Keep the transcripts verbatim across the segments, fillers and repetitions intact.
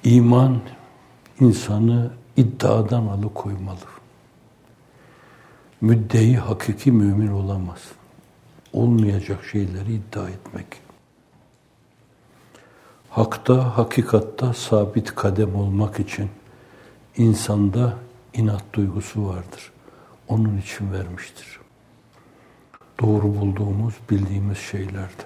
İman insanı iddiadan alıkoymalı. Müddei hakiki mümin olamaz. Olmayacak şeyleri iddia etmek. Hakta, hakikatta sabit kadem olmak için insanda inat duygusu vardır. Onun için vermiştir. Doğru bulduğumuz, bildiğimiz şeylerde.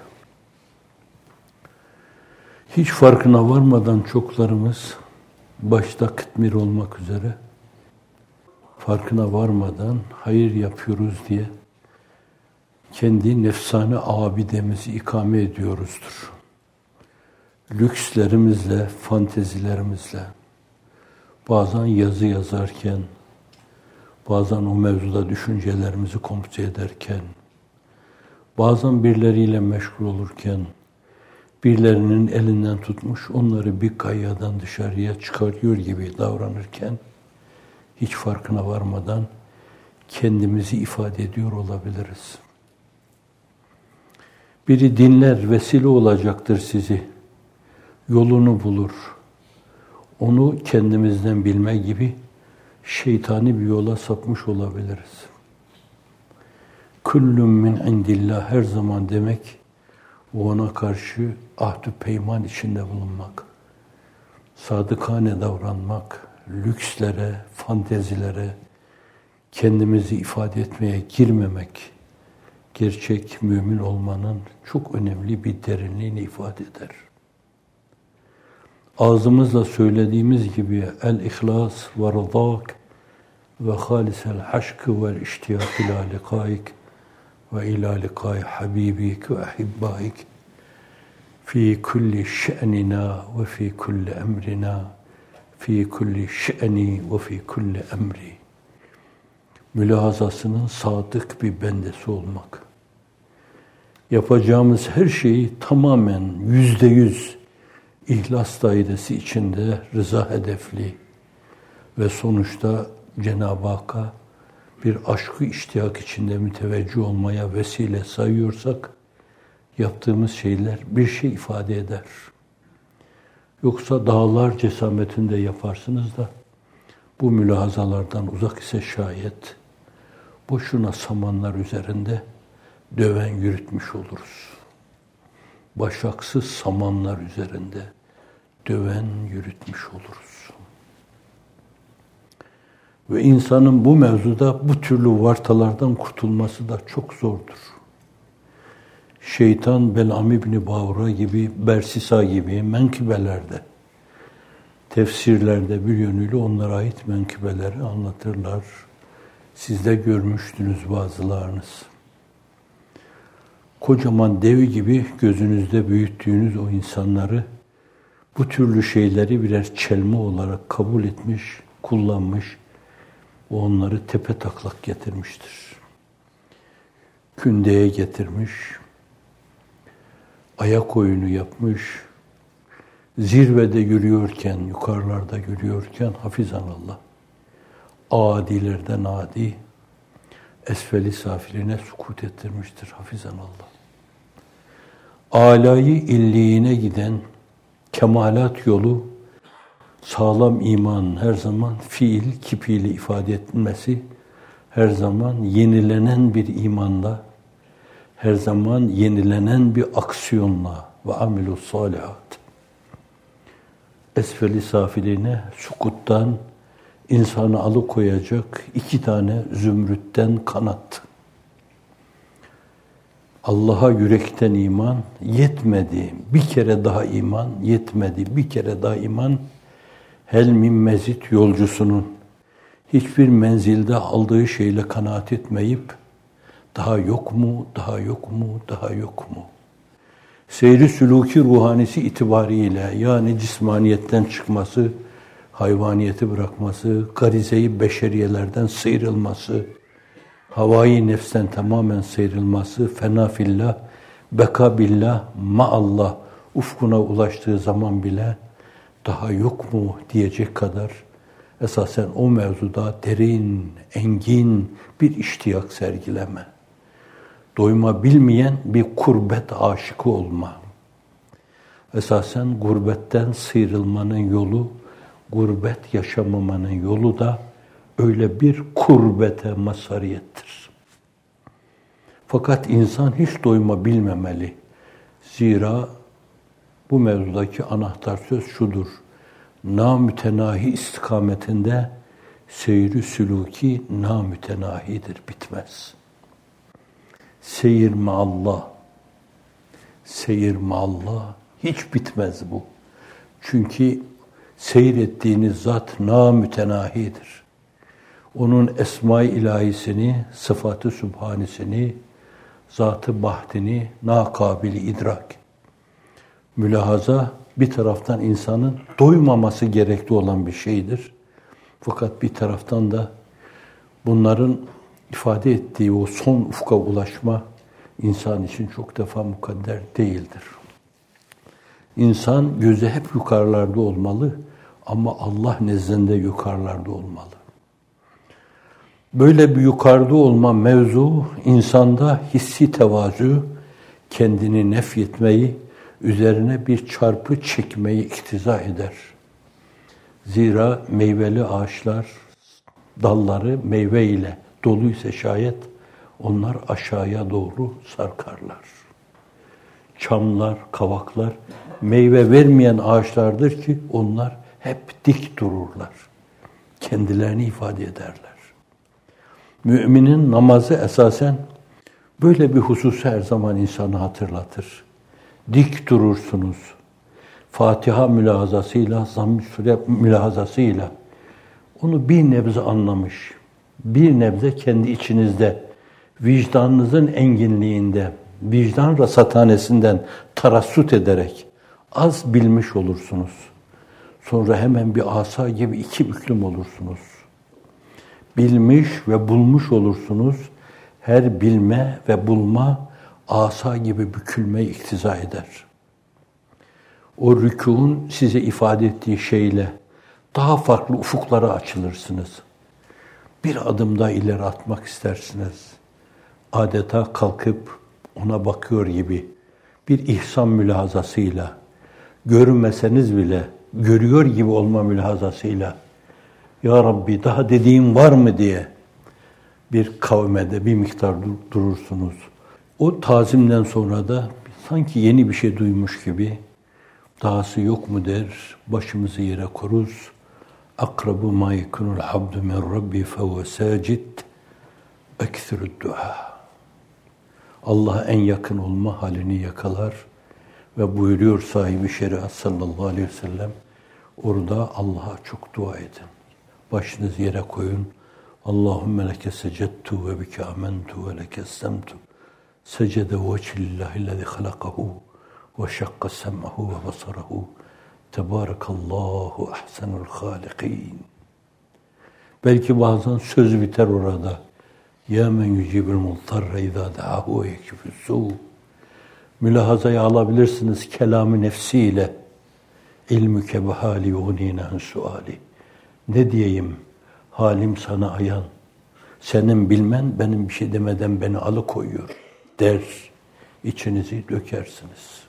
Hiç farkına varmadan çoklarımız, başta kıtmir olmak üzere, farkına varmadan hayır yapıyoruz diye kendi nefsane abidemizi ikame ediyoruzdur. Lükslerimizle, fantezilerimizle, bazen yazı yazarken, bazen o mevzuda düşüncelerimizi komute ederken, bazen birileriyle meşgul olurken, birilerinin elinden tutmuş, onları bir kayadan dışarıya çıkarıyor gibi davranırken, hiç farkına varmadan kendimizi ifade ediyor olabiliriz. Biri dinler, vesile olacaktır sizi, yolunu bulur. Onu kendimizden bilme gibi şeytani bir yola sapmış olabiliriz. Kullun min indillah her zaman demek, ona karşı ahdü peyman içinde bulunmak, sadıkane davranmak, lükslere, fantezilere, kendimizi ifade etmeye girmemek, gerçek mümin olmanın çok önemli bir derinliğini ifade eder. Ağzımızla söylediğimiz gibi el-ihlas ve rıdak ve halisel haşk ve iştiyak ila likaik ve ila likai habibik ve ahibbaik fi kulli şe'nina ve fi kulli emrina fi kulli şe'ni ve fi kulli emri. Mülahazasının sadık bir bendesi olmak. Yapacağımız her şeyi tamamen yüzde yüz ihlas dairesi içinde rıza hedefli ve sonuçta Cenab-ı Hakk'a bir aşkı iştiyak içinde müteveccih olmaya vesile sayıyorsak, yaptığımız şeyler bir şey ifade eder. Yoksa dağlar cesametinde yaparsınız da, bu mülahazalardan uzak ise şayet, boşuna samanlar üzerinde döven yürütmüş oluruz. Başaksız samanlar üzerinde döven yürütmüş oluruz. Ve insanın bu mevzuda bu türlü vartalardan kurtulması da çok zordur. Şeytan Belam İbni Bağura gibi, Bersisa gibi menkıbelerde, tefsirlerde bir yönüyle onlara ait menkıbeleri anlatırlar. Siz de görmüştünüz bazılarınız. Kocaman dev gibi gözünüzde büyüttüğünüz o insanları bu türlü şeyleri birer çelme olarak kabul etmiş, kullanmış, onları tepe taklak getirmiştir. Kündeye getirmiş, ayak oyunu yapmış, zirvede yürüyorken, yukarılarda yürüyorken hafizanallah, adilerden adi, esfeli safiline sukut ettirmiştir hafizanallah. Âlâ-i illiğine giden kemalat yolu, sağlam iman her zaman fiil, kipili ifade etmesi, her zaman yenilenen bir imanla, her zaman yenilenen bir aksiyonla ve amilus salihat. Esfeli safiline sukuttan insanı alıkoyacak iki tane zümrütten kanat. Allah'a yürekten iman yetmedi. Bir kere daha iman yetmedi. Bir kere daha iman hel min mezit yolcusunun hiçbir menzilde aldığı şeyle kanaat etmeyip daha yok mu, daha yok mu, daha yok mu? Seyri sülûki ruhanisi itibariyle yani cismaniyetten çıkması, hayvaniyeti bırakması, garize-i beşeriyelerden sıyrılması, havai nefsten tamamen sıyrılması, fena fillah, beka billah, maallah ufkuna ulaştığı zaman bile daha yok mu diyecek kadar esasen o mevzuda derin, engin bir iştiyak sergileme. Doyma bilmeyen bir kurbet aşıkı olma. Esasen gurbetten sıyrılmanın yolu, gurbet yaşamamanın yolu da öyle bir kurbete mazhariyettir. Fakat insan hiç doyma bilmemeli. Zira bu mevzudaki anahtar söz şudur: namütenahi istikametinde seyri sülûki namütenahidir, bitmez. Seyir maallah, seyir maallah hiç bitmez bu. Çünkü seyrettiğiniz zat namütenahidir. Onun esma-i ilahisini, sıfat-ı sübhanisini, zat-ı bahdini nakabil idrak. Mülahaza bir taraftan insanın doymaması gerekli olan bir şeydir. Fakat bir taraftan da bunların ifade ettiği o son ufka ulaşma insan için çok defa mukadder değildir. İnsan gözü hep yukarılarda olmalı ama Allah nezdinde yukarılarda olmalı. Böyle bir yukarıda olma mevzu insanda hissi tevazu, kendini nefyetmeyi, üzerine bir çarpı çekmeyi iktiza eder. Zira meyveli ağaçlar, dalları meyve ile doluysa şayet onlar aşağıya doğru sarkarlar. Çamlar, kavaklar meyve vermeyen ağaçlardır ki onlar hep dik dururlar. Kendilerini ifade ederler. Müminin namazı esasen böyle bir hususu her zaman insanı hatırlatır. Dik durursunuz. Fatiha mülahazasıyla, Zamm-ı Sure mülahazasıyla onu bir nebze anlamış, bir nebze kendi içinizde, vicdanınızın enginliğinde, vicdan rasathanesinden tarassut ederek az bilmiş olursunuz. Sonra hemen bir asa gibi iki büklüm olursunuz. Bilmiş ve bulmuş olursunuz. Her bilme ve bulma asa gibi bükülmeyi iktiza eder. O rükûn size ifade ettiği şeyle daha farklı ufuklara açılırsınız. Bir adım daha ileri atmak istersiniz. Adeta kalkıp ona bakıyor gibi bir ihsan mülahazasıyla, görünmeseniz bile görüyor gibi olma mülahazasıyla, Ya Rabbi daha dediğin var mı diye bir kavmede bir miktar durursunuz. O tazimden sonra da sanki yeni bir şey duymuş gibi, dahası yok mu der, başımızı yere koruz. Akrabu ma yekunul abdu min rabbi fehuve sacid ekserud dua. Allah'a en yakın olma halini yakalar ve buyuruyor sahibi şeriat sallallahu aleyhi ve sellem, orada Allah'a çok dua edin. Başınızı yere koyun. Allahümme leke secettu ve bike amentu ve leke essemtu. Secede vecihillahillezî halakahu ve şakka sem'ahu ve basarahu. Tebârekallahu ahsenul hâlikîn. Belki bazen söz biter orada. Ya men yücibül multarre izâ da'ahu ve yekifüssû. Mülahazayı alabilirsiniz kelam-ı nefsiyle. İlmüke ve hâli yuğnîne en suâli. Ne diyeyim? Halim sana ayan. Senin bilmen benim bir şey demeden beni alıkoyuyor der. İçinizi dökersiniz.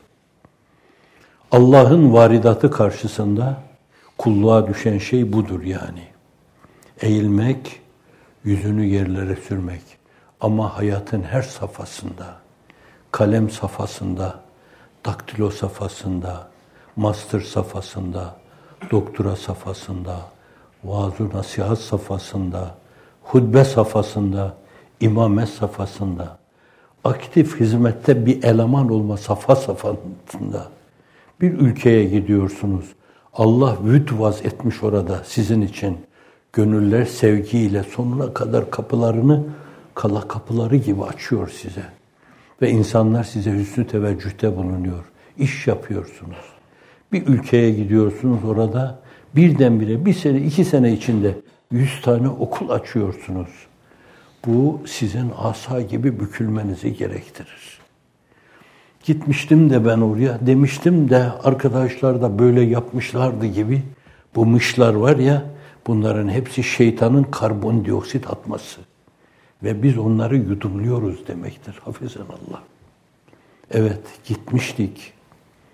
Allah'ın varidatı karşısında kulluğa düşen şey budur yani. Eğilmek, yüzünü yerlere sürmek. Ama hayatın her safhasında, kalem safhasında, daktilo safhasında, master safhasında, doktora safhasında, vaaz-ı nasihat safhasında, hutbe safhasında, imamet safhasında, aktif hizmette bir eleman olma safha safhasında bir ülkeye gidiyorsunuz. Allah vüd vaz etmiş orada sizin için. Gönüller sevgiyle sonuna kadar kapılarını kala kapıları gibi açıyor size. Ve insanlar size hüsnü teveccühte bulunuyor. İş yapıyorsunuz. Bir ülkeye gidiyorsunuz, orada birdenbire bir sene, iki sene içinde yüz tane okul açıyorsunuz. Bu sizin asa gibi bükülmenizi gerektirir. Gitmiştim de ben oraya, demiştim de arkadaşlar da böyle yapmışlardı gibi bu mışlar var ya, bunların hepsi şeytanın karbondioksit atması. Ve biz onları yudumluyoruz demektir. Hafizanallah. Evet, gitmiştik.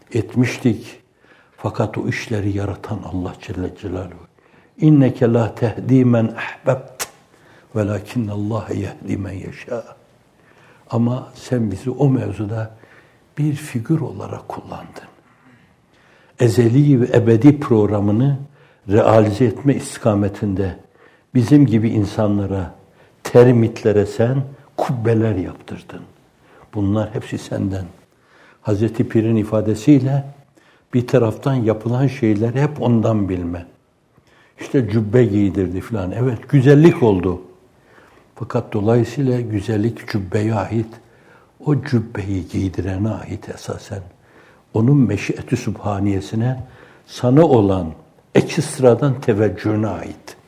etmiştik. Fakat o işleri yaratan Allah Celle Celaluhu. İnneke la tehdi men ahbebt velakinnallâhe yehdi men yeşâ. Ama sen bizi o mevzuda bir figür olarak kullandın. Ezeli ve ebedi programını realize etme istikametinde bizim gibi insanlara, termitlere sen kubbeler yaptırdın. Bunlar hepsi senden. Hazreti Pir'in ifadesiyle bir taraftan yapılan şeyleri hep ondan bilme. İşte cübbe giydirdi filan. Evet, güzellik oldu. Fakat dolayısıyla güzellik cübbeye ait. O cübbeyi giydirene ait esasen. Onun meşiyeti sübhaniyesine, sana olan ekstradan teveccühüne ait.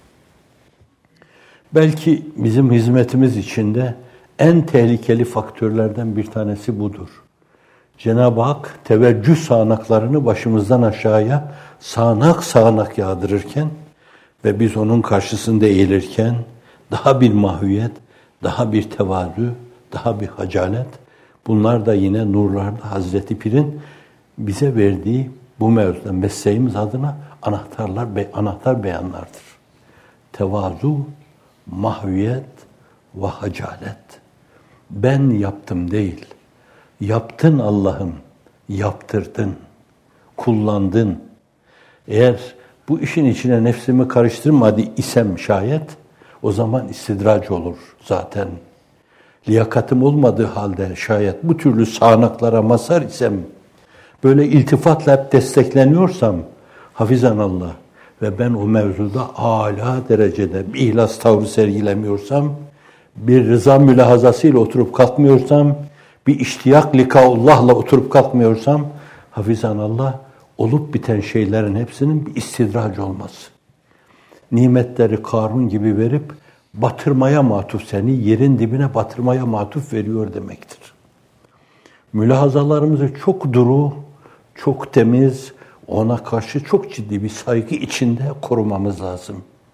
Belki bizim hizmetimiz içinde en tehlikeli faktörlerden bir tanesi budur. Cenab-ı Hak teveccüh sağanaklarını başımızdan aşağıya sağanak sağanak yağdırırken ve biz onun karşısında eğilirken daha bir mahviyet, daha bir tevazu, daha bir hacalet, bunlar da yine nurlarda Hazreti Pir'in bize verdiği bu mevzuda mesleğimiz adına anahtarlar, anahtar beyanlardır. Tevazu, mahviyet ve hacalet. Ben yaptım değil, yaptın Allah'ım, yaptırdın, kullandın. Eğer bu işin içine nefsimi karıştırmadı isem şayet, o zaman istidrac olur zaten. Liyakatım olmadığı halde şayet bu türlü sağanaklara mazhar isem, böyle iltifatla hep destekleniyorsam, hafizanallah ve ben o mevzuda âlâ derecede bir ihlas tavrı sergilemiyorsam, bir rıza mülahazasıyla oturup kalkmıyorsam, bir iştiyak likaullah'la oturup kalkmıyorsam, hafizanallah, olup biten şeylerin hepsinin bir istidrac olması. Nimetleri Karun gibi verip batırmaya matuf, seni yerin dibine batırmaya matuf veriyor demektir. Mülahazalarımızı çok duru, çok temiz, ona karşı çok ciddi bir saygı içinde korumamız lazım.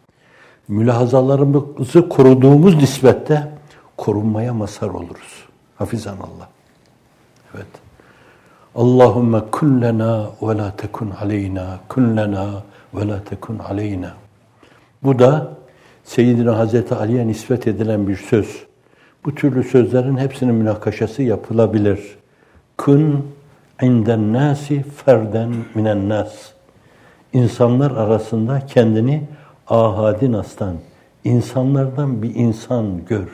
Mülahazalarımızı koruduğumuz nispette korunmaya mazhar oluruz. Hafizanallah. Evet. Allahümme kun lena ve la tekun aleyna, kun lena ve la tekun aleyna. Bu da Seyyidina Hazreti Ali'ye nispet edilen bir söz. Bu türlü sözlerin hepsinin münakaşası yapılabilir. Kun inden nasi ferden minen nas. İnsanlar arasında kendini ahadi nastan, insanlardan bir insan gör.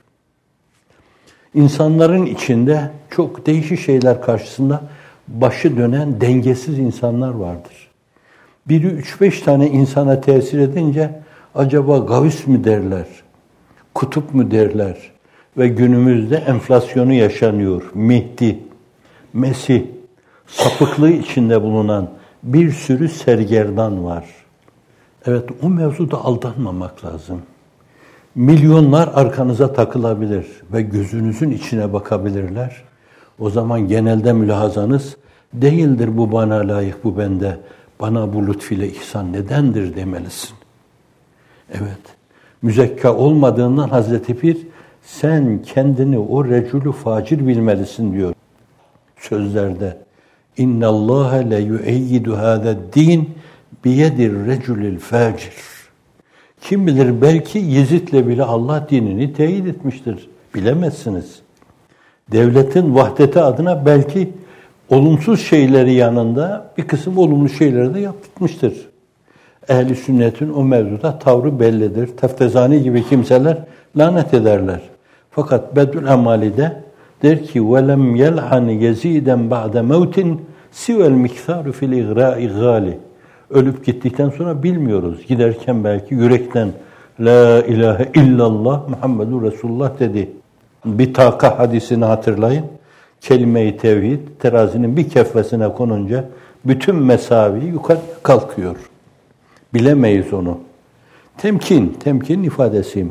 İnsanların içinde çok değişik şeyler karşısında başı dönen dengesiz insanlar vardır. Biri üç beş tane insana tesir edince acaba gavs mü derler, kutup mu derler ve günümüzde enflasyonu yaşanıyor. Mehdi, Mesih, sapıklığı içinde bulunan bir sürü sergerdan var. Evet, o mevzuda aldanmamak lazım. Milyonlar arkanıza takılabilir ve gözünüzün içine bakabilirler. O zaman genelde mülahazanız değildir bu bana layık, bu bende. Bana bu lütfiyle ihsan nedendir demelisin. Evet, müzekka olmadığından Hazreti Pir, sen kendini o recülü facir bilmelisin diyor sözlerde. İnna Allah le yu'eyyidu hâzed-din biyedir recülil facir. Kim bilir belki Yezid'le bile Allah dinini teyit etmiştir. Bilemezsiniz. Devletin vahdeti adına belki olumsuz şeyleri yanında bir kısım olumlu şeyleri de yaptırmıştır. Ehl-i sünnetin o mevzuda tavrı bellidir. Teftezani gibi kimseler lanet ederler. Fakat Bedül Emali'de der ki وَلَمْ يَلْعَنْ يَزِيدًا بَعْدَ مَوْتٍ سِوَ الْمِكْثَارُ فِي الْاِغْرَاءِ غَالِ. Ölüp gittikten sonra bilmiyoruz. Giderken belki yürekten La ilahe illallah Muhammedur Resulullah dedi. Bir taka hadisini hatırlayın. Kelime-i tevhid terazinin bir kefesine konunca bütün mesavi yukarı kalkıyor. Bilemeyiz onu. Temkin, temkin ifadesiyim.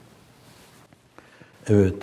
Evet.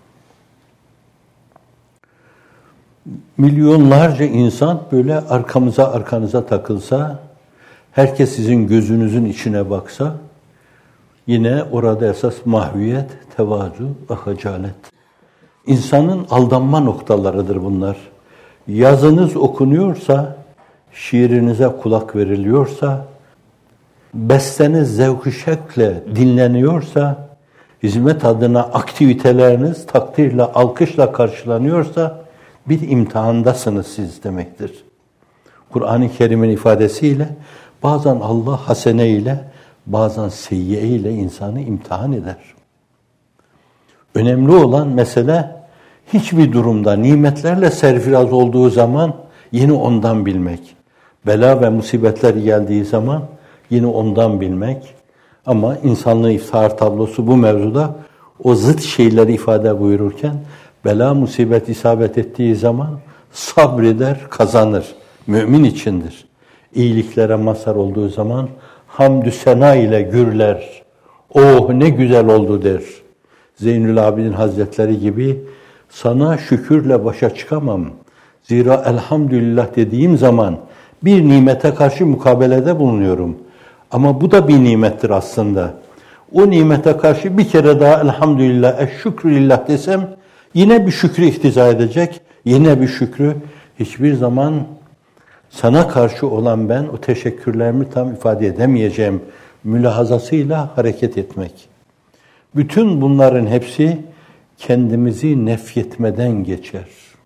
Milyonlarca insan böyle arkamıza arkanıza takılsa, herkes sizin gözünüzün içine baksa, yine orada esas mahviyet, tevazu ve hacalet. İnsanın aldanma noktalarıdır bunlar. yazınız okunuyorsa, şiirinize kulak veriliyorsa, besteniz zevk-ı şevkle dinleniyorsa, hizmet adına aktiviteleriniz takdirle, alkışla karşılanıyorsa bir imtihandasınız siz demektir. Kur'an-ı Kerim'in ifadesiyle bazen Allah hasene ile, bazen seyyiye ile insanı imtihan eder. Önemli olan mesele hiçbir durumda nimetlerle serfiraz olduğu zaman yine ondan bilmek. Bela ve musibetler geldiği zaman yine ondan bilmek. Ama insanlığın iftihar tablosu bu mevzuda o zıt şeyleri ifade buyururken bela musibet isabet ettiği zaman sabreder, kazanır. Mümin içindir. İyiliklere mazhar olduğu zaman hamdü sena ile gürler. Oh ne güzel oldu der. Zeynül Abidin Hazretleri gibi sana şükürle başa çıkamam. Zira elhamdülillah dediğim zaman bir nimete karşı mukabelede bulunuyorum. Ama bu da bir nimettir aslında. O nimete karşı bir kere daha elhamdülillah, eşşükrülillah desem yine bir şükrü iktiza edecek. Yine bir şükrü hiçbir zaman sana karşı olan ben o teşekkürlerimi tam ifade edemeyeceğim mülahazasıyla hareket etmek. Bütün bunların hepsi kendimizi nefyetmeden geçer.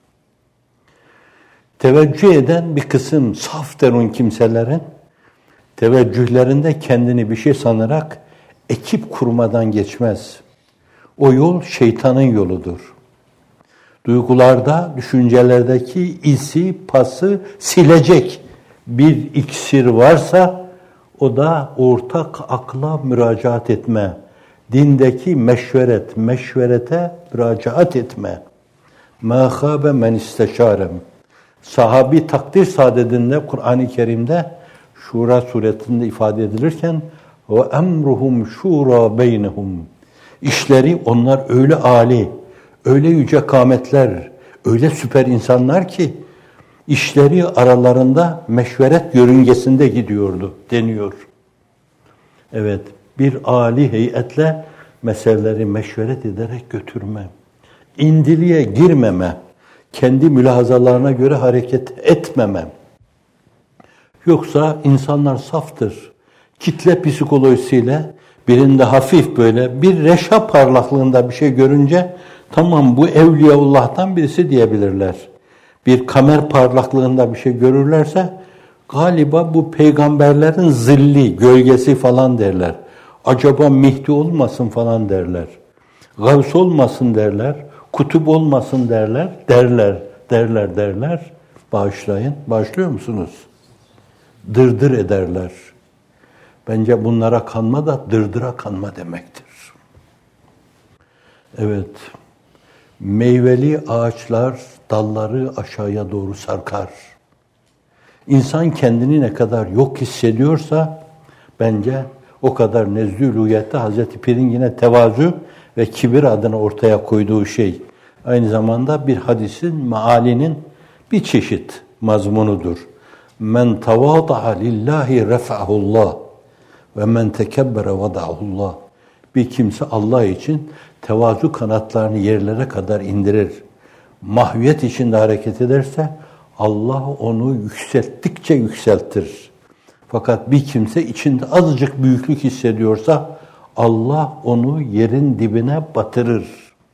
Teveccüh eden bir kısım saf derun kimselerin teveccühlerinde kendini bir şey sanarak ekip kurmadan geçmez. O yol şeytanın yoludur. Duygularda, düşüncelerdeki izi, pası silecek bir iksir varsa o da ortak akla müracaat etme. Dindeki meşveret, meşverete müracaat etme. مَا خَابَ مَنْ اِسْتَشَارَمْ Sahabi takdir saadetinde Kur'an-ı Kerim'de Şura suretinde ifade edilirken وَاَمْرُهُمْ شُورَى بَيْنَهُمْ İşleri onlar öyle âli, öyle yüce kâmetler, öyle süper insanlar ki işleri aralarında meşveret yörüngesinde gidiyordu deniyor. Evet, bir âli heyetle meseleleri meşveret ederek götürme, indiliğe girmeme, kendi mülahazalarına göre hareket etmeme. Yoksa insanlar saftır. Kitle psikolojisiyle birinde hafif böyle bir reşa parlaklığında bir şey görünce tamam bu Evliyaullah'tan birisi diyebilirler. Bir kamer parlaklığında bir şey görürlerse galiba bu peygamberlerin zilli, gölgesi falan derler. Acaba Mihdi olmasın falan derler. Gavs olmasın derler. Kutup olmasın derler. Derler, derler, derler. Bağışlayın. Bağışlıyor musunuz? Dırdır ederler. Bence bunlara kanma da dırdıra kanma demektir. Evet. Meyveli ağaçlar dalları aşağıya doğru sarkar. İnsan kendini ne kadar yok hissediyorsa bence o kadar nezdü uluhiyette Hazreti Pir'in yine tevazu ve kibir adına ortaya koyduğu şey aynı zamanda bir hadisin mealinin bir çeşit mazmunudur. Men tavada'a lillahi refa'ahullah ve men tekebbere vada'ahullah. Bir kimse Allah için tevazu kanatlarını yerlere kadar indirir. Mahviyet içinde hareket ederse Allah onu yükselttikçe yükseltir. Fakat bir kimse içinde azıcık büyüklük hissediyorsa Allah onu yerin dibine batırır.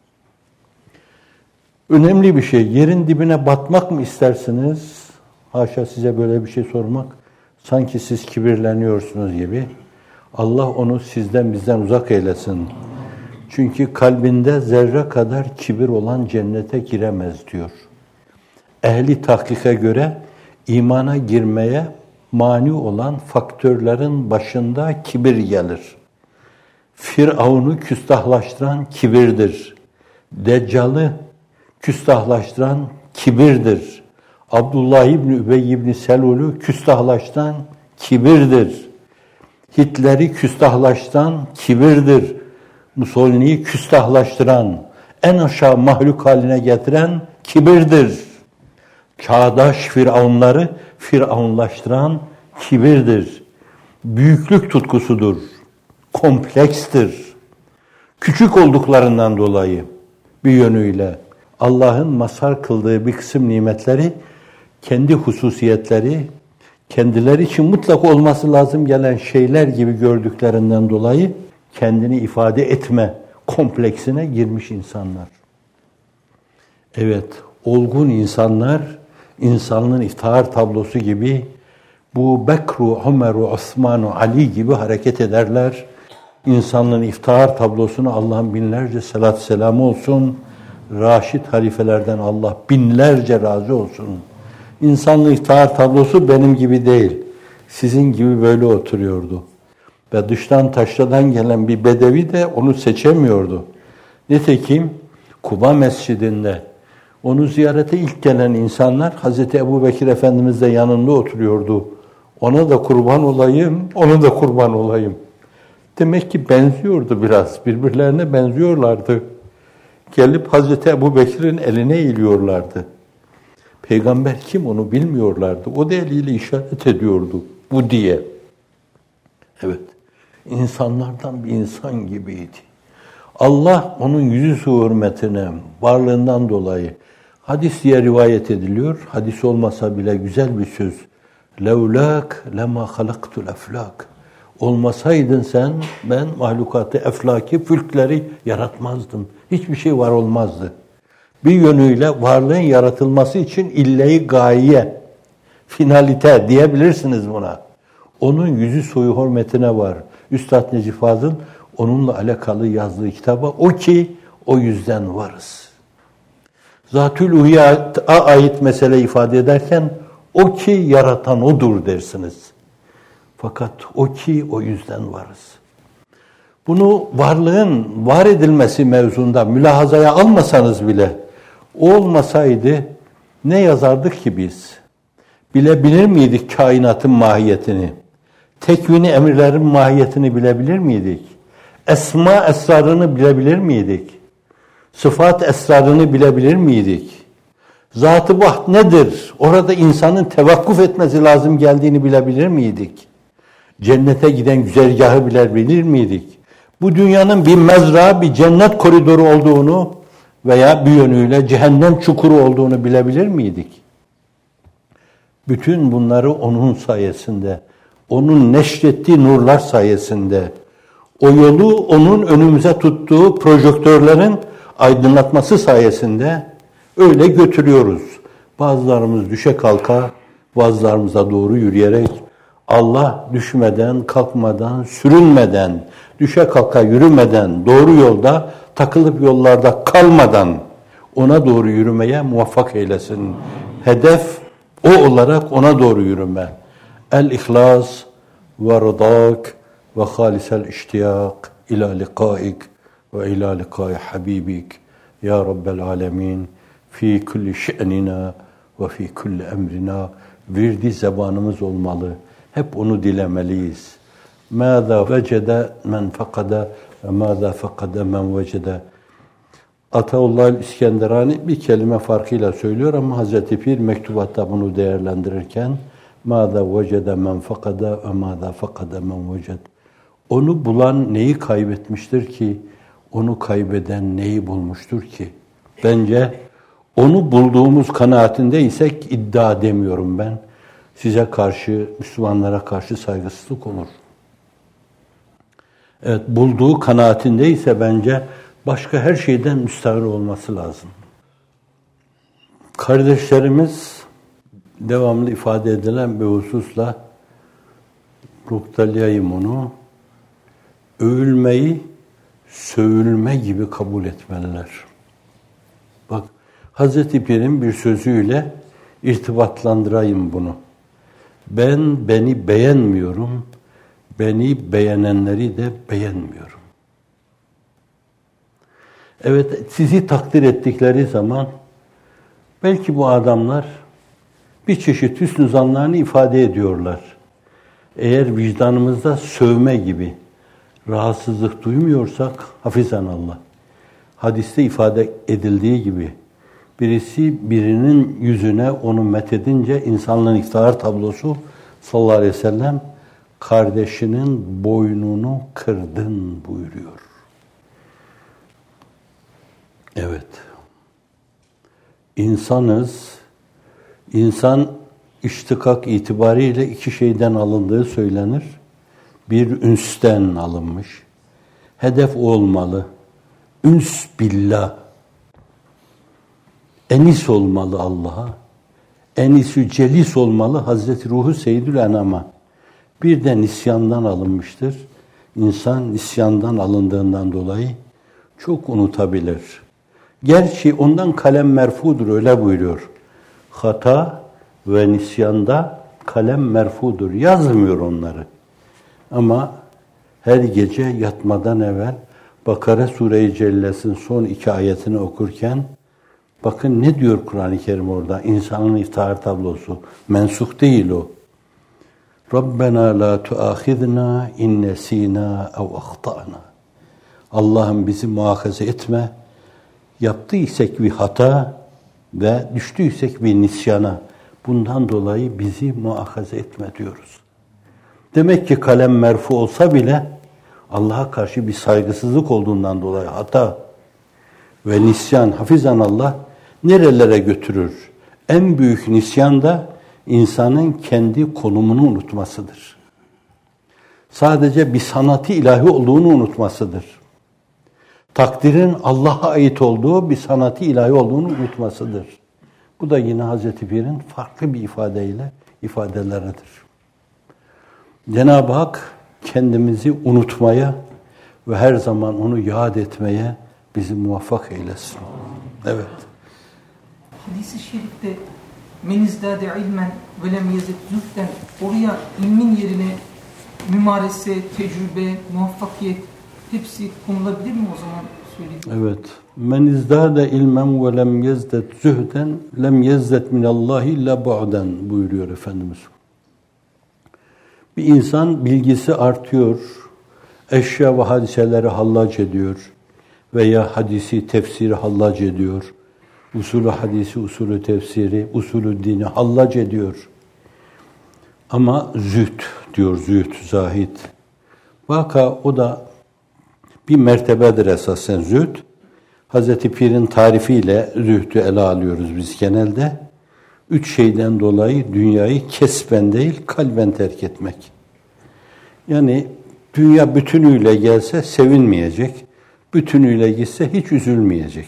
Önemli bir şey. Yerin dibine batmak mı istersiniz? Haşa size böyle bir şey sormak. Sanki siz kibirleniyorsunuz gibi. Allah onu sizden bizden uzak eylesin. Çünkü kalbinde zerre kadar kibir olan cennete giremez diyor. Ehli tahkike göre imana girmeye mani olan faktörlerin başında kibir gelir. Firavun'u küstahlaştıran kibirdir. Deccal'ı küstahlaştıran kibirdir. Abdullah İbni Übey İbni Selul'ü küstahlaştıran kibirdir. Hitler'i küstahlaştıran kibirdir. Mussolini'yi küstahlaştıran, en aşağı mahluk haline getiren kibirdir. Çağdaş firavunları firavunlaştıran kibirdir. Büyüklük tutkusudur. Komplekstir. Küçük olduklarından dolayı bir yönüyle Allah'ın mazhar kıldığı bir kısım nimetleri kendi hususiyetleri, kendileri için mutlak olması lazım gelen şeyler gibi gördüklerinden dolayı kendini ifade etme kompleksine girmiş insanlar. Evet, olgun insanlar, insanlığın iftihar tablosu gibi bu Bekru, Ömer'u, Osman'u, Ali gibi hareket ederler. İnsanlığın iftihar tablosuna Allah'ın binlerce selat selamı olsun. Raşid halifelerden Allah binlerce razı olsun. İnsanlığın iftihar tablosu benim gibi değil. Sizin gibi böyle oturuyordu. Ve dıştan taşradan gelen bir bedevi de onu seçemiyordu. Nitekim Kuba Mescidi'nde onu ziyarete ilk gelen insanlar Hazreti Ebubekir Efendimiz de yanında oturuyordu. Ona da kurban olayım, ona da kurban olayım. Demek ki benziyordu biraz, birbirlerine benziyorlardı. Gelip Hazreti Ebubekir'in eline eğiliyorlardı. Peygamber kim onu bilmiyorlardı. O da eliyle işaret ediyordu bu diye. Evet, insanlardan bir insan gibiydi. Allah onun yüzü hürmetine, varlığından dolayı hadis diye rivayet ediliyor. Hadis olmasa bile güzel bir söz. Levlak lema halaktul eflak. Olmasaydın sen, ben mahlukatı, eflaki, fülkleri yaratmazdım. Hiçbir şey var olmazdı. Bir yönüyle varlığın yaratılması için ille-i gaye, finalite diyebilirsiniz buna. Onun yüzü suyu hürmetine var. Üstad Necip Fazıl onunla alakalı yazdığı kitaba o ki o yüzden varız. Zat-ül Uhya'ya ait mesele ifade ederken o ki yaratan odur dersiniz. Fakat o ki o yüzden varız. Bunu varlığın var edilmesi mevzunda mülahazaya almasanız bile o olmasaydı ne yazardık ki biz? Bilebilir miydik kainatın mahiyetini? Tekvini emirlerin mahiyetini bilebilir miydik? Esma esrarını bilebilir miydik? Sıfat esrarını bilebilir miydik? Zat-ı Vahd nedir? Orada insanın tevakkuf etmesi lazım geldiğini bilebilir miydik? Cennete giden güzergahı bilebilir miydik? Bu dünyanın bir mezra, bir cennet koridoru olduğunu veya bir yönüyle cehennem çukuru olduğunu bilebilir miydik? Bütün bunları onun sayesinde, onun neşrettiği nurlar sayesinde, o yolu onun önümüze tuttuğu projektörlerin aydınlatması sayesinde öyle götürüyoruz. Bazılarımız düşe kalka, bazılarımıza doğru yürüyerek Allah düşmeden, kalkmadan, sürünmeden, düşe kalka yürümeden, doğru yolda, takılıp yollarda kalmadan ona doğru yürümeye muvaffak eylesin. Hedef o olarak ona doğru yürüme. El-İhlas ve rıdak ve halisel iştiyak ila likaik ve ila likai habibik ya Rabbel alemin fi kulli şe'nina ve fi kulli emrina. Virdi zebanımız olmalı. Hep onu dilemeliyiz. Mâzâ vecede men fakada ve mâzâ fakada men vecede. Ataullah İskenderani bir kelime farkıyla söylüyor ama Hazreti Pir mektubatta bunu değerlendirirken mâzâ vecede men fakada ve mâzâ fakada men veced. Onu bulan neyi kaybetmiştir ki? Onu kaybeden neyi bulmuştur ki? Bence onu bulduğumuz kanaatindeysek iddia demiyorum ben. Size karşı, Müslümanlara karşı saygısızlık olur. Evet, bulduğu kanaatindeyse bence başka her şeyden müstahil olması lazım. Kardeşlerimiz devamlı ifade edilen bir hususla noktalayayım onu. Övülmeyi sövülme gibi kabul etmeliler. Bak, Hazreti Pir'in bir sözüyle irtibatlandırayım bunu. Ben beni beğenmiyorum, beni beğenenleri de beğenmiyorum. Evet, sizi takdir ettikleri zaman belki bu adamlar bir çeşit hüsnü zanlarını ifade ediyorlar. Eğer vicdanımızda sövme gibi rahatsızlık duymuyorsak hafizanallah. Hadiste ifade edildiği gibi birisi birinin yüzüne onu methedince insanlığın iftihar tablosu sallallahu aleyhi ve sellem kardeşinin boynunu kırdın buyuruyor. Evet. İnsanız, İnsan iştikak itibariyle iki şeyden alındığı söylenir. Bir ünsten alınmış. Hedef o olmalı. Üns billah. Enis olmalı Allah'a. Enis-ü celis olmalı Hazreti Ruhu Seyyidül Enam'a. Bir de nisyandan alınmıştır. İnsan nisyandan alındığından dolayı çok unutabilir. Gerçi ondan kalem merfudur, öyle buyuruyor. Hata ve nisyanda kalem merfudur. Yazmıyor onları. Ama her gece yatmadan evvel Bakara Sure-i Celles'in son iki ayetini okurken bakın ne diyor Kur'an-ı Kerim orada? İnsanın iftihar tablosu. Mensuh değil o. Rabbena la tuâkhidna in nesînâ ev ahtâna. Allah'ım bizi muahaze etme. Yaptıysak bir hata ve düştüysek bir nisyana. Bundan dolayı bizi muahaze etme diyoruz. Demek ki kalem merfu olsa bile Allah'a karşı bir saygısızlık olduğundan dolayı hata ve nisyan, hafizan Allah nerelere götürür? En büyük nisyan da insanın kendi konumunu unutmasıdır. Sadece bir sanatı ilahi olduğunu unutmasıdır. Takdirin Allah'a ait olduğu bir sanatı ilahi olduğunu unutmasıdır. Bu da yine Hazreti Pir'in farklı bir ifadeyle ifadeleridir. Cenab-ı Hak kendimizi unutmaya ve her zaman onu yad etmeye bizi muvaffak eylesin. Evet. Hadis-i şerifte men izdâde ilmen ve lem yezid zühden, oraya ilmin yerine mümarese, tecrübe, muvaffakiyet hepsi konulabilir mi o zaman söylediğim? Evet. Men izdâde ilmen ve lem yezdet zühden lem yezdet minallahi illa bu'den buyuruyor Efendimiz. Bir insan bilgisi artıyor, eşya ve hadiseleri hallac ediyor veya hadisi tefsiri hallac ediyor. Usulü hadisi, usulü tefsiri, usulü dini hallac ediyor. Ama zühd diyor, zühd, zahid. Vaka o da bir mertebedir esasen zühd. Hazreti Pir'in tarifiyle zühdü ele alıyoruz biz genelde. Üç şeyden dolayı dünyayı kesben değil, kalben terk etmek. Yani dünya bütünüyle gelse sevinmeyecek, bütünüyle gitse hiç üzülmeyecek.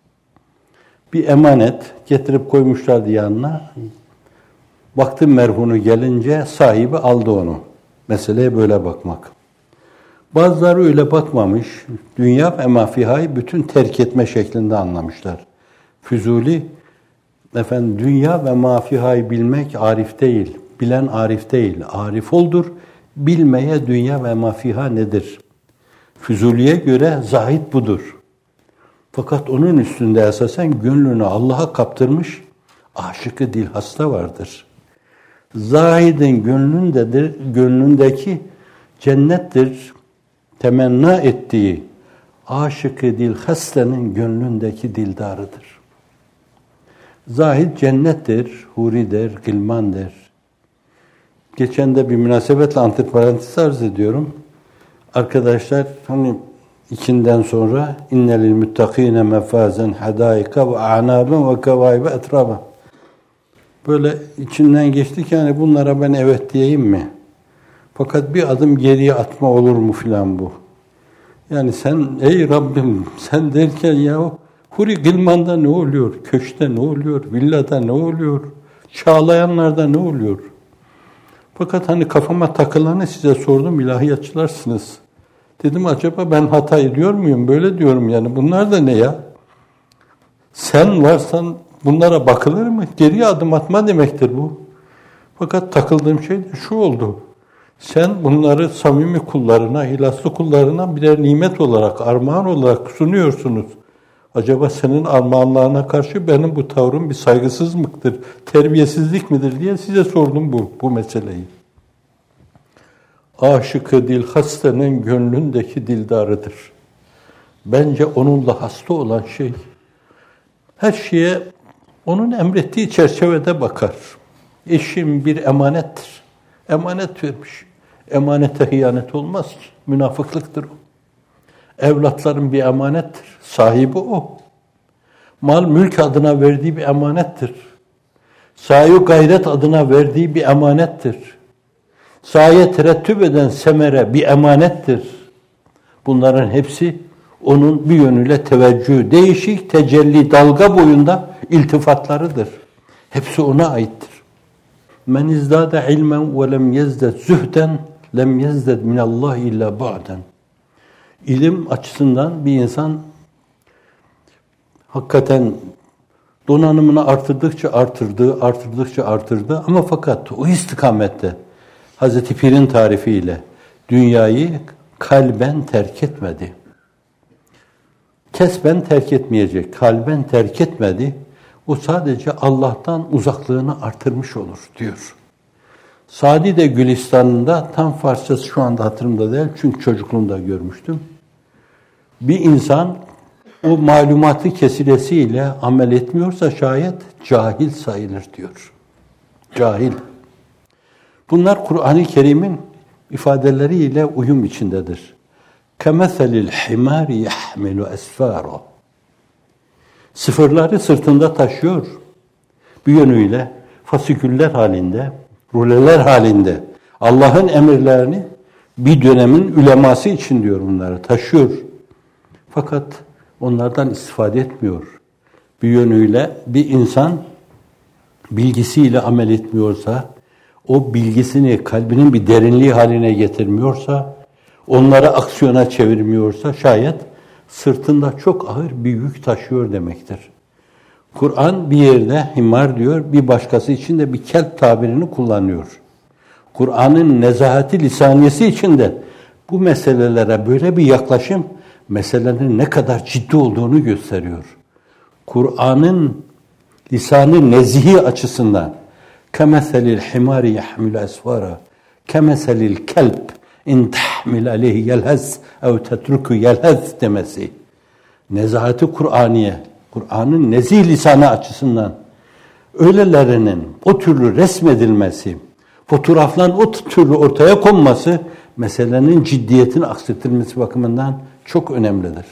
Bir emanet getirip koymuşlardı yanına. Baktım merhunu gelince sahibi aldı onu. Meseleye böyle bakmak. Bazıları öyle bakmamış. Dünya ve mafihayı bütün terk etme şeklinde anlamışlar. Füzuli, efendim dünya ve mafihayı bilmek arif değil. Bilen arif değil. Arif oldur. Bilmeye dünya ve mafiha nedir? Füzuli'ye göre zahid budur. Fakat onun üstünde esasen gönlünü Allah'a kaptırmış aşık-ı dilhasta vardır. Zahidin gönlündedir, gönlündeki cennettir, temenna ettiği aşık-ı dilhastanın gönlündeki dildarıdır. Zahid cennettir, huridir, gılmandır. Geçen de bir münasebetle antiparantez arz ediyorum. Arkadaşlar hani ikinden sonra innelil muttakine mefazen hadaika ve a'naben ve kevaibe etraba. Böyle içinden geçtik yani bunlara ben evet diyeyim mi? Fakat bir adım geriye atma olur mu filan bu. Yani sen ey Rabbim sen derken ya huri gılmanda ne oluyor? Köşkte ne oluyor? Villada ne oluyor? Çağlayanlarda ne oluyor? Fakat hani kafama takılanı size sordum, ilahiyatçılarsınız. Dedim acaba ben hata ediyor muyum? Böyle diyorum yani bunlar da ne ya? Sen varsan bunlara bakılır mı? Geriye adım atma demektir bu. Fakat takıldığım şey de şu oldu. Sen bunları samimi kullarına, ihlaslı kullarına birer nimet olarak, armağan olarak sunuyorsunuz. Acaba senin armağanlarına karşı benim bu tavrım bir saygısızlıktır, terbiyesizlik midir diye size sordum bu, bu meseleyi. Aşık-ı dilhastanın gönlündeki dildarıdır. Bence onunla hasta olan şey, her şeye onun emrettiği çerçevede bakar. Eşim bir emanettir. Emanet vermiş. Emanete hıyanet olmaz ki. Münafıklıktır o. Evlatların bir emanettir. Sahibi o. Mal, mülk adına verdiği bir emanettir. Sa'i gayret adına verdiği bir emanettir. Saye terettüp eden semere bir emanettir. Bunların hepsi onun bir yönüyle teveccüh, değişik tecelli, dalga boyunda iltifatlarıdır. Hepsi ona aittir. Men izdâde ilmen ve lem yezded zühden lem yezded minallah illa ba'den. İlim açısından bir insan hakikaten donanımını artırdıkça artırdı, artırdıkça artırdı ama fakat o istikamette Hazreti Pir'in tarifiyle dünyayı kalben terk etmedi. Kesben terk etmeyecek, kalben terk etmedi. O sadece Allah'tan uzaklığını artırmış olur diyor. Sadide Gülistan'ında tam Farsçası şu anda hatırımda değil çünkü çocukluğumda görmüştüm. Bir insan o malumatı kesilesiyle amel etmiyorsa şayet cahil sayılır diyor. Cahil. Bunlar Kur'an-ı Kerim'in ifadeleriyle uyum içindedir. كَمَثَلِ الْحِمَارِ يَحْمِلُ أَسْفَارًا. Sıfırları sırtında taşıyor. Bir yönüyle fasiküller halinde, ruleler halinde Allah'ın emirlerini bir dönemin uleması için diyor bunları taşıyor. Fakat onlardan istifade etmiyor. Bir yönüyle bir insan bilgisiyle amel etmiyorsa, o bilgisini kalbinin bir derinliği haline getirmiyorsa, onları aksiyona çevirmiyorsa şayet sırtında çok ağır bir yük taşıyor demektir. Kur'an bir yerde himar diyor, bir başkası için de bir kelp tabirini kullanıyor. Kur'an'ın nezahati lisaniyesi için de bu meselelere böyle bir yaklaşım meselenin ne kadar ciddi olduğunu gösteriyor. Kur'an'ın lisanı nezihi açısından كَمَثَلِ الْحِمَارِ يَحْمِلُ أَسْفَارًا كَمَثَلِ الْكَلْبِ اِنْ تَحْمِلْ عَلَيْهِ يَلْهَزْ اَوْ تَتْرُكُ يَلْهَزْ demesi. Nezahati Kur'aniye, Kur'an'ın nezih lisanı açısından öylelerinin o türlü resmedilmesi, fotoğrafların o türlü ortaya konması meselenin ciddiyetini aksettirmesi bakımından çok önemlidir.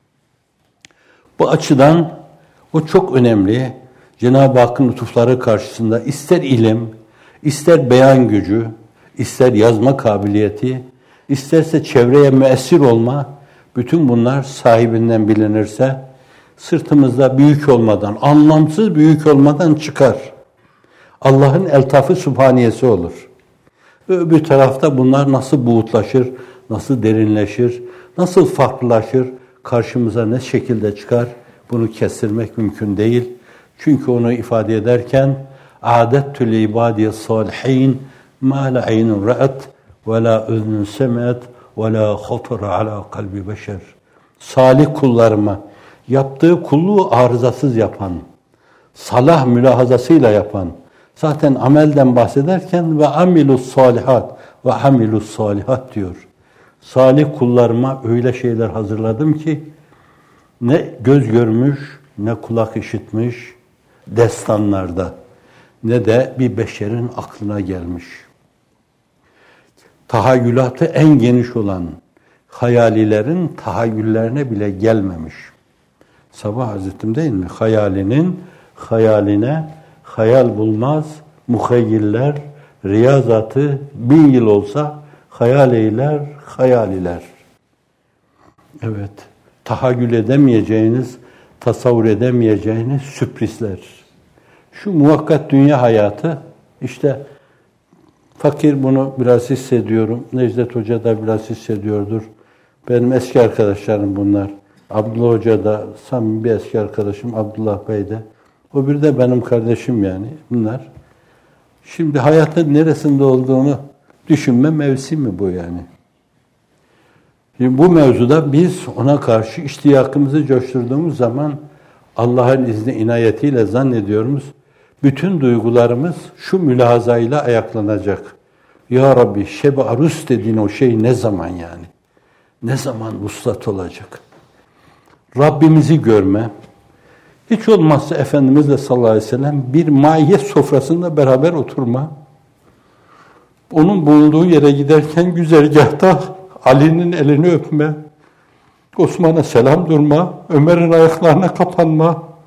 Bu açıdan o çok önemli. Cenab-ı Hakk'ın lütufları karşısında ister ilim, ister beyan gücü, ister yazma kabiliyeti, isterse çevreye müessir olma, bütün bunlar sahibinden bilinirse sırtımızda büyük olmadan, anlamsız büyük olmadan çıkar. Allah'ın eltafı sübhaniyesi olur. Ve öbür tarafta bunlar nasıl buğutlaşır, nasıl derinleşir, nasıl farklılaşır, karşımıza ne şekilde çıkar, bunu kestirmek mümkün değil. Çünkü onu ifade ederken عَادَتْتُ لِعِبَادِيَ الصَّالِحِينَ مَا لَا عَيْنٌ رَأَتْ وَلَا اُذْنٌ سَمَعَتْ وَلَا خَطَرَ عَلَى قَلْبِ بَشَرٍ. Salih kullarıma yaptığı kulluğu arızasız yapan, salah mülahazasıyla yapan, zaten amelden bahsederken ve amilus salihat ve hamilus salihat diyor. Salih kullarıma öyle şeyler hazırladım ki ne göz görmüş, ne kulak işitmiş destanlarda, ne de bir beşerin aklına gelmiş. Tahayyülatı en geniş olan hayalilerin tahayyüllerine bile gelmemiş. Sabah Hazretim değil mi? Hayalinin hayaline hayal bulmaz, muhayyiller, riyazatı bin yıl olsa hayal eyler, hayaliler. Evet, tahayyül edemeyeceğiniz, tasavvur edemeyeceğiniz sürprizler. Şu muvakkat dünya hayatı, işte fakir bunu biraz hissediyorum. Necdet Hoca da biraz hissediyordur. Benim eski arkadaşlarım bunlar. Abdullah Hoca da samimi bir eski arkadaşım, Abdullah Bey de. O bir de benim kardeşim yani bunlar. Şimdi hayatın neresinde olduğunu düşünme mevsimi bu yani. Şimdi bu mevzuda biz ona karşı iştiyakımızı coşturduğumuz zaman Allah'ın izni inayetiyle zannediyoruz bütün duygularımız şu mülahazayla ayaklanacak. Ya Rabbi şeb-i arus dediğin o şey ne zaman yani? Ne zaman vuslat olacak? Rabbimizi görme, hiç olmazsa Efendimizle sallallahu aleyhi ve sellem bir maiyet sofrasında beraber oturma, onun bulunduğu yere giderken güzergahta Ali'nin elini öpme, Osman'a selam durma, Ömer'in ayaklarına kapanma,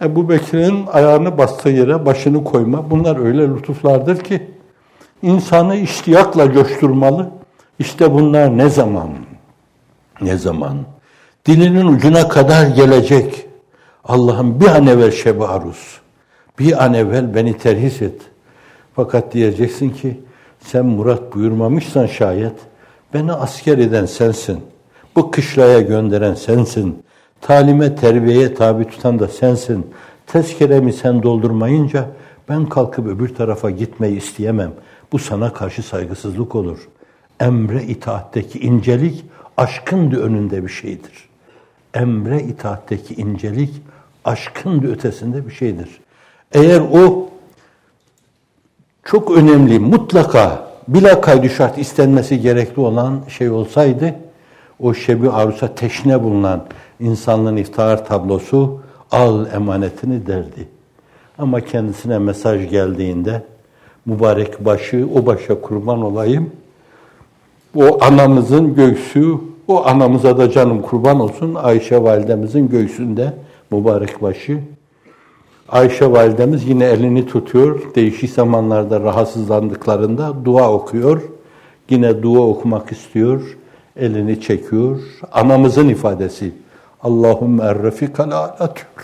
Ebu Bekir'in ayağını bastığı yere başını koyma. Bunlar öyle lütuflardır ki insanı iştiyakla coşturmalı. İşte bunlar ne zaman? Ne zaman? Dilinin ucuna kadar gelecek. Allah'ım bir an evvel şeb-i aruz. Bir an evvel beni terhis et. Fakat diyeceksin ki sen murat buyurmamışsan şayet beni asker eden sensin. Bu kışlaya gönderen sensin. Talime, terbiyeye tabi tutan da sensin. Tezkeremi sen doldurmayınca ben kalkıp öbür tarafa gitmeyi isteyemem. Bu sana karşı saygısızlık olur. Emre itaatteki incelik aşkın da önünde bir şeydir. Emre itaatteki incelik aşkın da ötesinde bir şeydir. Eğer o çok önemli, mutlaka bila kaydı şart istenmesi gerekli olan şey olsaydı, o şebi arusa teşne bulunan insanlığın iftihar tablosu al emanetini derdi. Ama kendisine mesaj geldiğinde mübarek başı o başa kurban olayım. O anamızın göğsü, o anamıza da canım kurban olsun. Ayşe validemizin göğsünde mübarek başı. Ayşe validemiz yine elini tutuyor. Değişik zamanlarda rahatsızlandıklarında dua okuyor. Yine dua okumak istiyor. Elini çekiyor. Anamızın ifadesi. Allahümme er-refikal a'la diyor.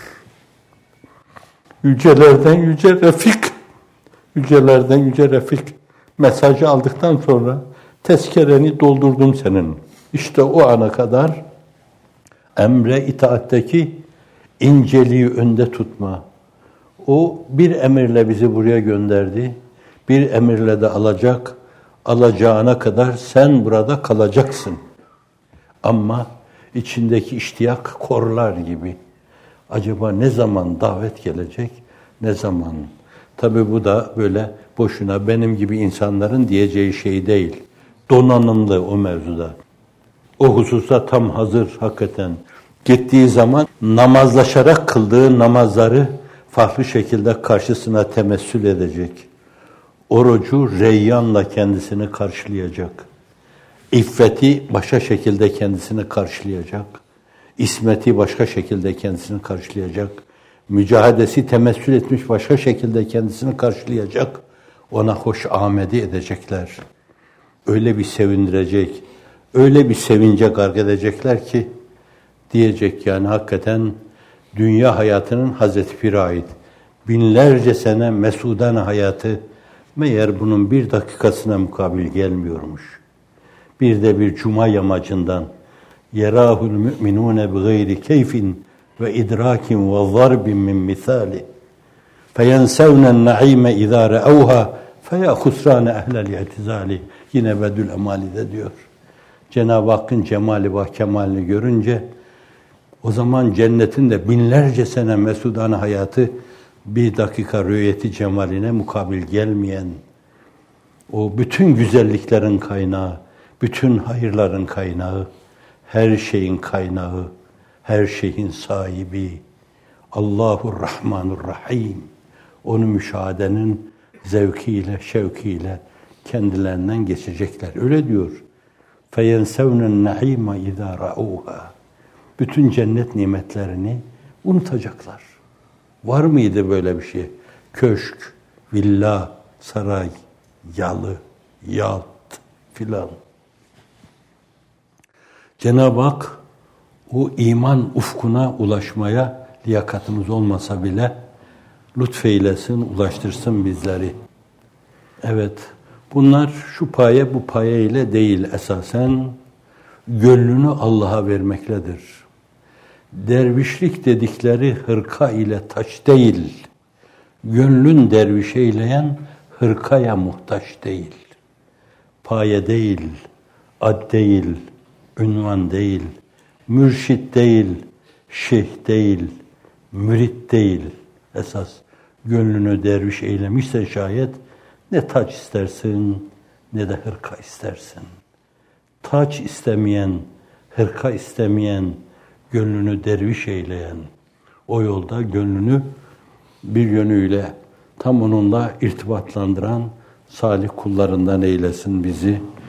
Yücelerden yüce refik. Yücelerden yüce refik. Mesajı aldıktan sonra tezkereni doldurdum senin. İşte o ana kadar emre itaatteki inceliği önde tutma. O bir emirle bizi buraya gönderdi. Bir emirle de alacak. Alacağına kadar sen burada kalacaksın. Ama içindeki iştiyak korlar gibi. Acaba ne zaman davet gelecek? Ne zaman? Tabii bu da böyle boşuna benim gibi insanların diyeceği şey değil. Donanımlı o mevzuda. O hususta tam hazır hakikaten. Gittiği zaman namazlaşarak kıldığı namazları farklı şekilde karşısına temessül edecek. Orucu reyyanla kendisini karşılayacak. İffeti başka şekilde kendisini karşılayacak. İsmeti başka şekilde kendisini karşılayacak. Mücahedesi temessül etmiş başka şekilde kendisini karşılayacak. Ona hoş amedi edecekler. Öyle bir sevindirecek, öyle bir sevince gark edecekler ki diyecek yani hakikaten dünya hayatının Hazreti Pir'e ait binlerce sene mesudan hayatı meğer bunun bir dakikasına mukabil gelmiyormuş. Bir de bir cuma yamacından yerahul müminune bi gayri keyfin ve idrakin ve zarbin min misali feyensevnen naime izâ re'evhâ feya husrâne ehlel i'tizâli. Yine Bedül Emali'de diyor. Cenab-ı Hakk'ın cemali ve kemalini görünce o zaman cennetin de binlerce sene mesudane hayatı bir dakika rüyeti cemaline mukabil gelmeyen o bütün güzelliklerin kaynağı, bütün hayırların kaynağı, her şeyin kaynağı, her şeyin sahibi Allahur Rahmanur Rahim. Onu müşahedenin zevkiyle, şevkiyle kendilerinden geçecekler. Öyle diyor. فَيَنْسَوْنَ النَّعِيمَ اِذَا رَعُوهَا. Bütün cennet nimetlerini unutacaklar. Var mıydı böyle bir şey? Köşk, villa, saray, yalı, yat filan. Cenab-ı Hak o iman ufkuna ulaşmaya liyakatımız olmasa bile lütfeylesin, ulaştırsın bizleri. Evet, bunlar şu paye bu paye ile değil esasen gönlünü Allah'a vermekledir. Dervişlik dedikleri hırka ile taç değil, gönlün derviş eyleyen hırkaya muhtaç değil. Paye değil, ad değil, ünvan değil, mürşit değil, şeyh değil, mürit değil. Esas gönlünü derviş eylemişse şayet ne taç istersin ne de hırka istersin. Taç istemeyen, hırka istemeyen, gönlünü derviş eyleyen, o yolda gönlünü bir yönüyle tam onunla irtibatlandıran salih kullarından eylesin bizi.